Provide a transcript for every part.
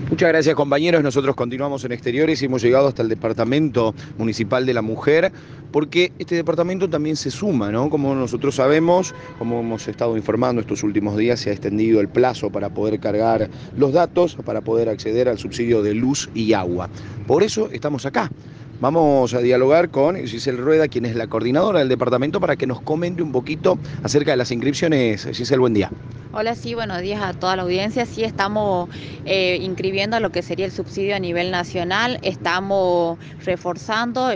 Muchas gracias, compañeros. Nosotros continuamos en Exteriores y hemos llegado hasta el Departamento Municipal de la Mujer, porque este departamento también se suma, ¿no? Como nosotros sabemos, como hemos estado informando estos últimos días, se ha extendido el plazo para poder cargar los datos, para poder acceder al subsidio de luz y agua. Por eso estamos acá. Vamos a dialogar con Giselle Rueda, quien es la coordinadora del departamento, para que nos comente un poquito acerca de las inscripciones. Giselle, buen día. Hola, sí, buenos días a toda la audiencia. Sí, estamos inscribiendo lo que sería el subsidio a nivel nacional. Estamos reforzando,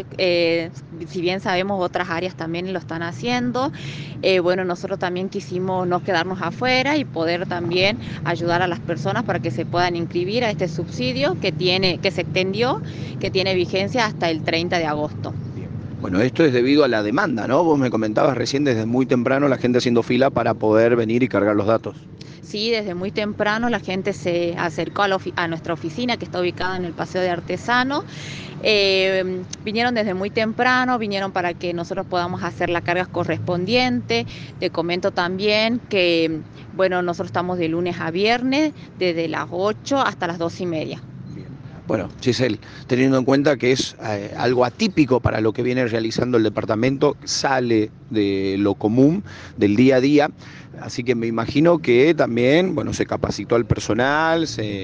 si bien sabemos otras áreas también lo están haciendo. Bueno, nosotros también quisimos no quedarnos afuera y poder también ayudar a las personas para que se puedan inscribir a este subsidio que se extendió, que tiene vigencia hasta el 30 de agosto. Bueno, esto es debido a la demanda, ¿no? Vos me comentabas recién desde muy temprano la gente haciendo fila para poder venir y cargar los datos. Sí, desde muy temprano la gente se acercó a nuestra oficina que está ubicada en el Paseo de Artesanos. Vinieron desde muy temprano, vinieron para que nosotros podamos hacer las cargas correspondientes. Te comento también que, bueno, nosotros estamos de lunes a viernes, desde las 8 hasta las 2:30. Bueno, Giselle, teniendo en cuenta que es algo atípico para lo que viene realizando el departamento, sale de lo común, del día a día, así que me imagino que también, bueno, se capacitó al personal,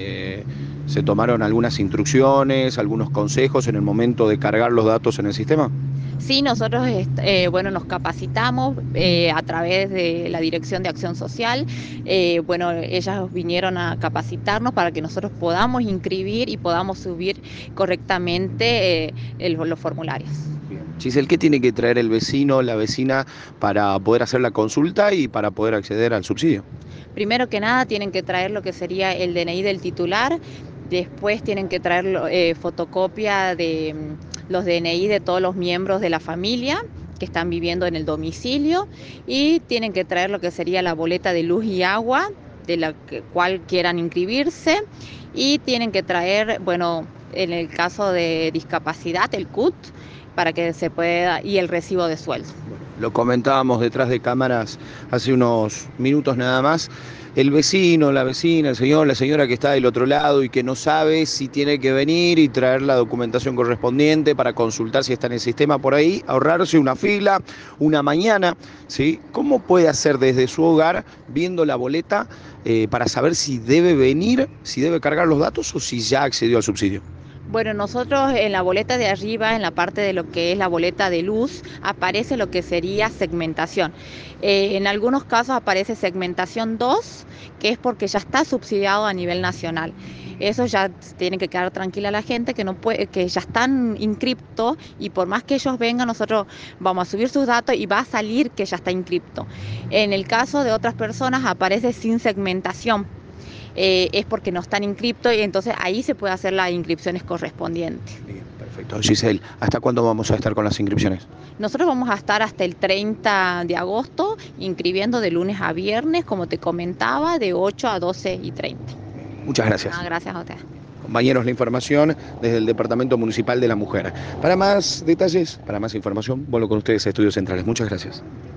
se tomaron algunas instrucciones, algunos consejos en el momento de cargar los datos en el sistema. Sí, nosotros bueno, nos capacitamos a través de la Dirección de Acción Social. Bueno, ellas vinieron a capacitarnos para que nosotros podamos inscribir y podamos subir correctamente los formularios. Giselle, ¿qué tiene que traer el vecino, la vecina, para poder hacer la consulta y para poder acceder al subsidio? Primero que nada, tienen que traer lo que sería el DNI del titular. Después tienen que traer fotocopia de los DNI de todos los miembros de la familia que están viviendo en el domicilio, y tienen que traer lo que sería la boleta de luz y agua de la cual quieran inscribirse, y tienen que traer, bueno, en el caso de discapacidad, el CUT, para que se pueda, y el recibo de sueldo. Lo comentábamos detrás de cámaras hace unos minutos nada más. El vecino, la vecina, el señor, la señora que está del otro lado y que no sabe si tiene que venir y traer la documentación correspondiente para consultar si está en el sistema por ahí, ahorrarse una fila, una mañana, ¿sí? ¿Cómo puede hacer desde su hogar, viendo la boleta, para saber si debe venir, si debe cargar los datos o si ya accedió al subsidio? Bueno, nosotros en la boleta de arriba, en la parte de lo que es la boleta de luz, aparece lo que sería segmentación. En algunos casos aparece segmentación 2, que es porque ya está subsidiado a nivel nacional. Eso ya tiene que quedar tranquila la gente que no puede, que ya están inscriptos, y por más que ellos vengan, nosotros vamos a subir sus datos y va a salir que ya está inscripto. En el caso de otras personas aparece sin segmentación. Es porque no están inscriptos, y entonces ahí se puede hacer las inscripciones correspondientes. Bien, perfecto. Giselle, ¿hasta cuándo vamos a estar con las inscripciones? Nosotros vamos a estar hasta el 30 de agosto inscribiendo de lunes a viernes, como te comentaba, de 8 a 12:30. Muchas gracias. Gracias a usted. Compañeros, la información desde el Departamento Municipal de la Mujer. Para más detalles, para más información, vuelvo con ustedes a Estudios Centrales. Muchas gracias.